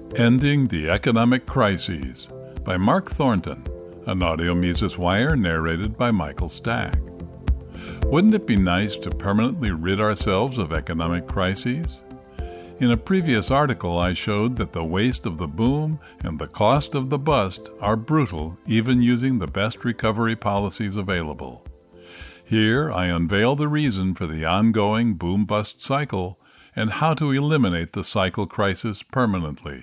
Ending the Economic Crises by Mark Thornton, an audio Mises Wire narrated by Michael Stack. Wouldn't it be nice to permanently rid ourselves of economic crises? In a previous article, I showed that the waste of the boom and the cost of the bust are brutal even using the best recovery policies available. Here, I unveil the reason for the ongoing boom-bust cycle and how to eliminate the cycle crisis permanently.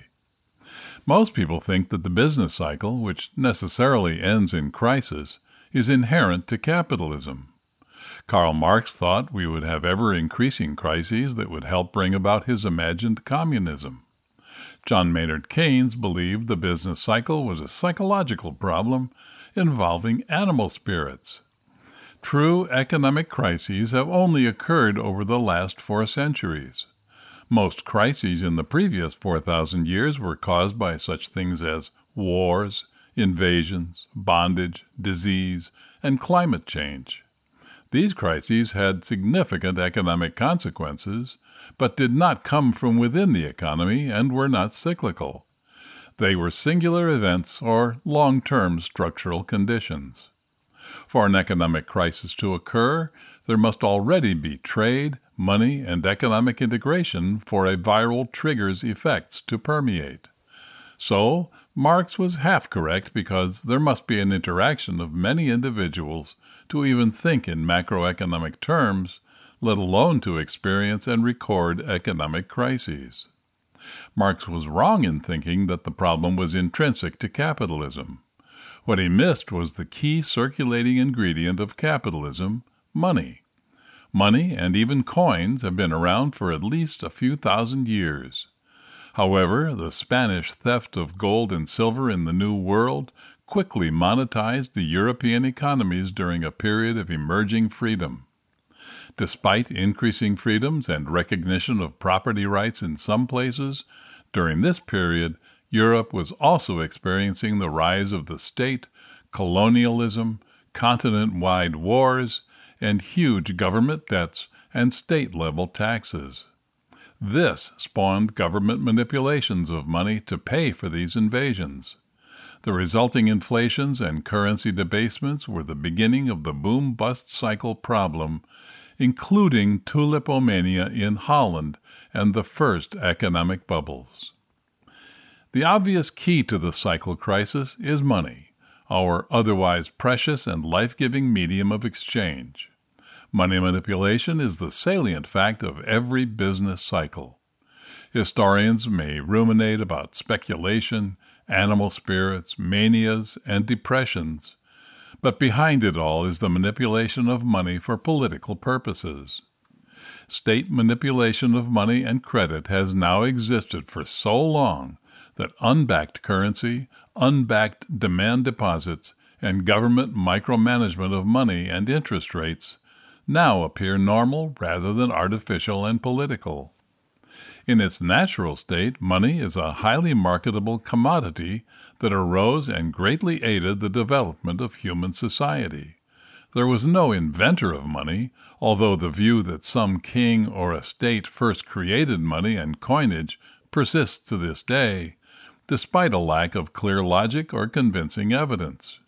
Most people think that the business cycle, which necessarily ends in crisis, is inherent to capitalism. Karl Marx thought we would have ever-increasing crises that would help bring about his imagined communism. John Maynard Keynes believed the business cycle was a psychological problem involving animal spirits. True economic crises have only occurred over the last 4 centuries. Most crises in the previous 4,000 years were caused by such things as wars, invasions, bondage, disease, and climate change. These crises had significant economic consequences, but did not come from within the economy and were not cyclical. They were singular events or long-term structural conditions. For an economic crisis to occur, there must already be trade, money, and economic integration for a viral trigger's effects to permeate. So, Marx was half correct because there must be an interaction of many individuals to even think in macroeconomic terms, let alone to experience and record economic crises. Marx was wrong in thinking that the problem was intrinsic to capitalism. What he missed was the key circulating ingredient of capitalism, money. Money and even coins have been around for at least a few thousand years. However, the Spanish theft of gold and silver in the New World quickly monetized the European economies during a period of emerging freedom. Despite increasing freedoms and recognition of property rights in some places, during this period, Europe was also experiencing the rise of the state, colonialism, continent-wide wars, and huge government debts and state-level taxes. This spawned government manipulations of money to pay for these invasions. The resulting inflations and currency debastements were the beginning of the boom-bust cycle problem, including tulipomania in Holland and the first economic bubbles. The obvious key to the cycle crisis is money, our otherwise precious and life-giving medium of exchange. Money manipulation is the salient fact of every business cycle. Historians may ruminate about speculation, animal spirits, manias, and depressions, but behind it all is the manipulation of money for political purposes. State manipulation of money and credit has now existed for so long that unbacked currency, unbacked demand deposits, and government micromanagement of money and interest rates now appear normal rather than artificial and political. In its natural state, money is a highly marketable commodity that arose and greatly aided the development of human society. There was no inventor of money, although the view that some king or a state first created money and coinage persists to this day, despite a lack of clear logic or convincing evidence.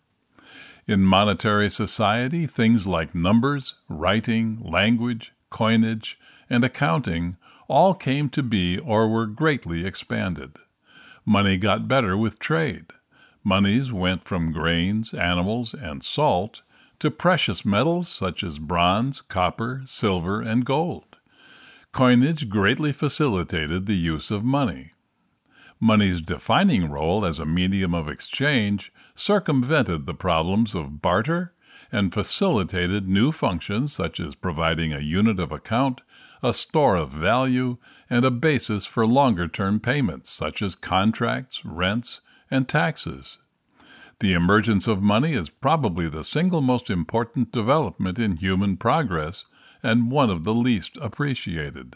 In monetary society, things like numbers, writing, language, coinage, and accounting all came to be or were greatly expanded. Money got better with trade. Monies went from grains, animals, and salt to precious metals such as bronze, copper, silver, and gold. Coinage greatly facilitated the use of money. Money's defining role as a medium of exchange circumvented the problems of barter and facilitated new functions such as providing a unit of account, a store of value, and a basis for longer-term payments such as contracts, rents, and taxes. The emergence of money is probably the single most important development in human progress and one of the least appreciated.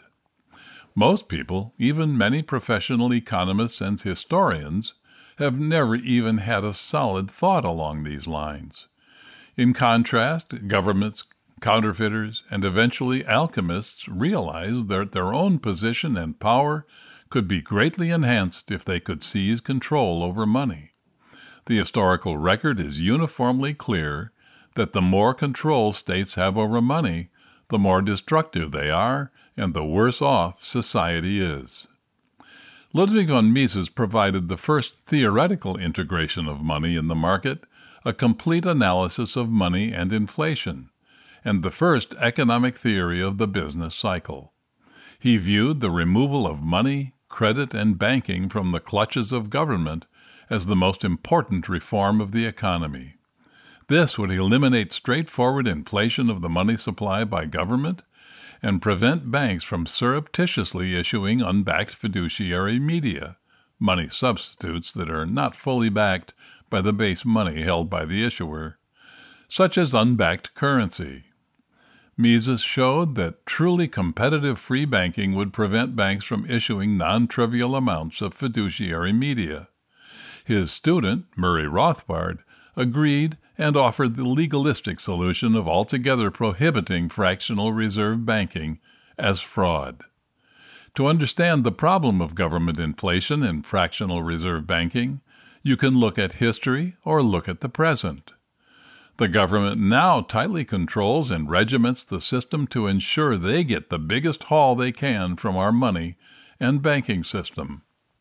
Most people, even many professional economists and historians, have never even had a solid thought along these lines. In contrast, governments, counterfeiters, and eventually alchemists realized that their own position and power could be greatly enhanced if they could seize control over money. The historical record is uniformly clear that the more control states have over money, the more destructive they are and the worse off society is. Ludwig von Mises provided the first theoretical integration of money in the market, a complete analysis of money and inflation, and the first economic theory of the business cycle. He viewed the removal of money, credit, and banking from the clutches of government as the most important reform of the economy. This would eliminate straightforward inflation of the money supply by government and prevent banks from surreptitiously issuing unbacked fiduciary media, money substitutes that are not fully backed by the base money held by the issuer, such as unbacked currency. Mises showed that truly competitive free banking would prevent banks from issuing non-trivial amounts of fiduciary media. His student, Murray Rothbard, agreed and offered the legalistic solution of altogether prohibiting fractional reserve banking as fraud. To understand the problem of government inflation and fractional reserve banking, you can look at history or look at the present. The government now tightly controls and regiments the system to ensure they get the biggest haul they can from our money and banking system.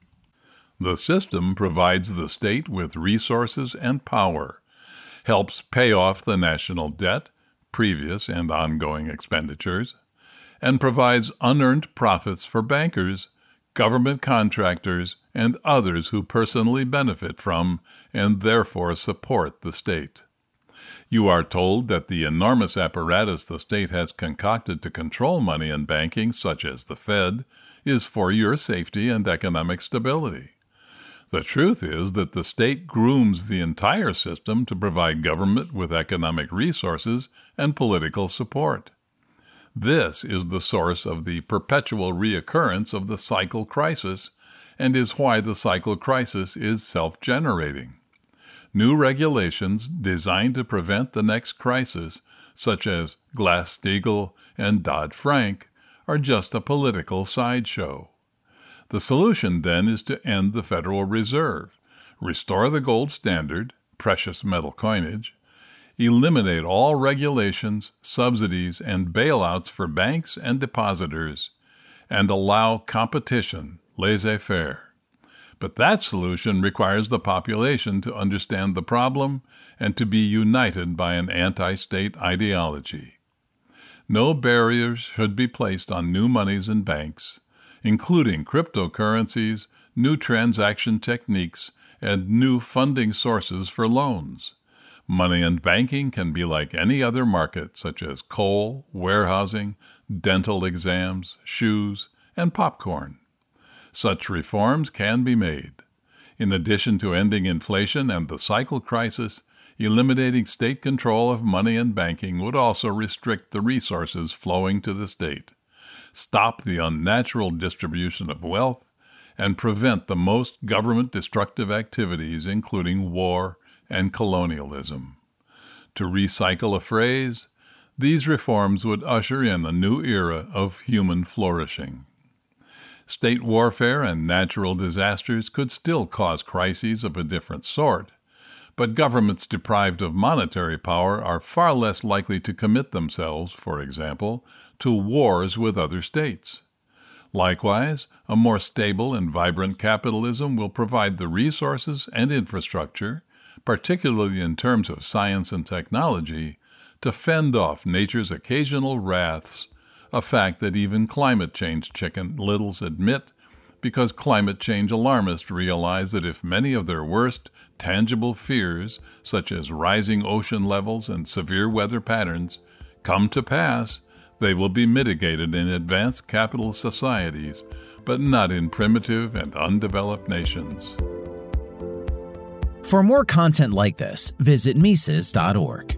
The system provides the state with resources and power, helps pay off the national debt, previous and ongoing expenditures, and provides unearned profits for bankers, government contractors, and others who personally benefit from and therefore support the state. You are told that the enormous apparatus the state has concocted to control money and banking, such as the Fed, is for your safety and economic stability. The truth is that the state grooms the entire system to provide government with economic resources and political support. This is the source of the perpetual reoccurrence of the cycle crisis and is why the cycle crisis is self-generating. New regulations designed to prevent the next crisis, such as Glass-Steagall and Dodd-Frank, are just a political sideshow. The solution, then, is to end the Federal Reserve, restore the gold standard, precious metal coinage, eliminate all regulations, subsidies, and bailouts for banks and depositors, and allow competition, laissez-faire. But that solution requires the population to understand the problem and to be united by an anti-state ideology. No barriers should be placed on new monies and banks, including cryptocurrencies, new transaction techniques, and new funding sources for loans. Money and banking can be like any other market, such as coal, warehousing, dental exams, shoes, and popcorn. Such reforms can be made. In addition to ending inflation and the cycle crisis, eliminating state control of money and banking would also restrict the resources flowing to the state, stop the unnatural distribution of wealth, and prevent the most government-destructive activities, including war and colonialism. To recycle a phrase, these reforms would usher in a new era of human flourishing. State warfare and natural disasters could still cause crises of a different sort, but governments deprived of monetary power are far less likely to commit themselves, for example, to wars with other states. Likewise, a more stable and vibrant capitalism will provide the resources and infrastructure, particularly in terms of science and technology, to fend off nature's occasional wraths, a fact that even climate change chicken littles admit, because climate change alarmists realize that if many of their worst tangible fears, such as rising ocean levels and severe weather patterns, come to pass, they will be mitigated in advanced capitalist societies, but not in primitive and undeveloped nations. For more content like this, visit Mises.org.